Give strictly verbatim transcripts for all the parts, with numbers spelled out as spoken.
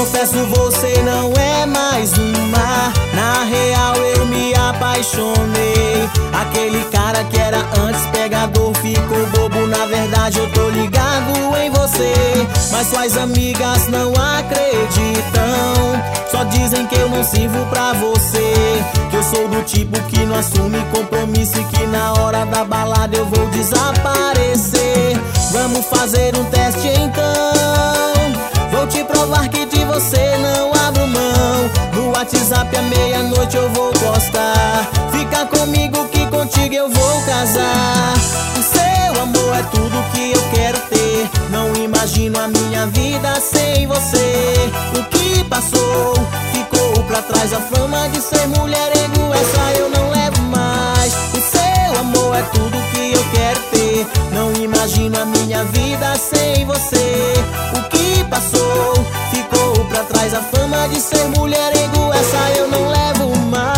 Confesso, você não é mais uma. Na real eu me apaixonei. Aquele cara que era antes pegador ficou bobo. Na verdade eu tô ligado em você, mas suas amigas não acreditam. Só dizem que eu não sirvo pra você, que eu sou do tipo que não assume compromisso e que na hora da balada eu vou desaparecer. Vamos fazer um teste então. Vou te provar que de você não abro mão. No WhatsApp à meia-noite eu vou postar: fica comigo que contigo eu vou casar. O seu amor é tudo que eu quero ter. Não imagino a minha vida sem você. O que passou ficou pra trás. A fama de ser mulherengo, essa eu não levo mais. O seu amor é tudo que eu quero ter. Não imagino a minha vida sem você. O que passou ficou pra trás. A fama de ser mulherengo, essa eu não levo mais.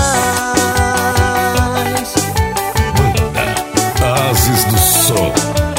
Ases do Som.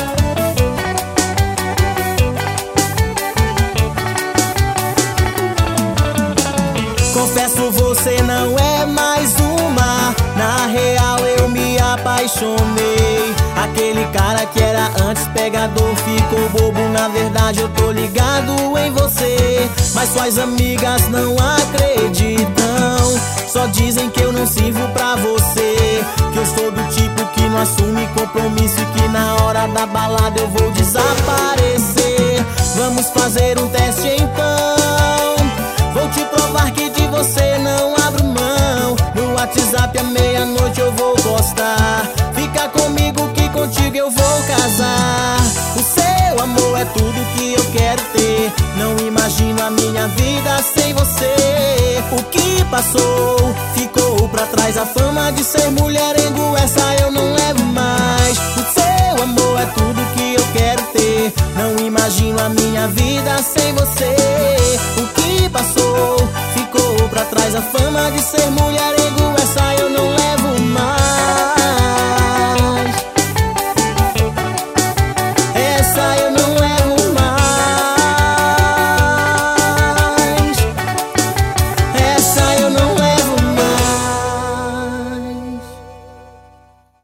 Confesso, você não é mais uma. Na real eu me apaixonei. Aquele cara que era antes pegador ficou bobo. Na verdade eu tô ligado em você, mas suas amigas não acreditam. Só dizem que eu não sirvo pra você, que eu sou do tipo que não assume compromisso e que na hora da balada eu vou desaparecer. Vamos fazer um teste então. Vou te provar que de você não abro mão. No WhatsApp à meia-noite eu vou postar: fica comigo que contigo eu vou casar. O seu amor é tudo que eu quero ter. Não imagino a minha vida sem você. O que passou ficou pra trás. A fama de ser mulherengo, essa eu não levo mais. O seu amor é tudo que eu quero ter. Não imagino a minha vida sem você. O que passou ficou pra trás. A fama de ser mulherengo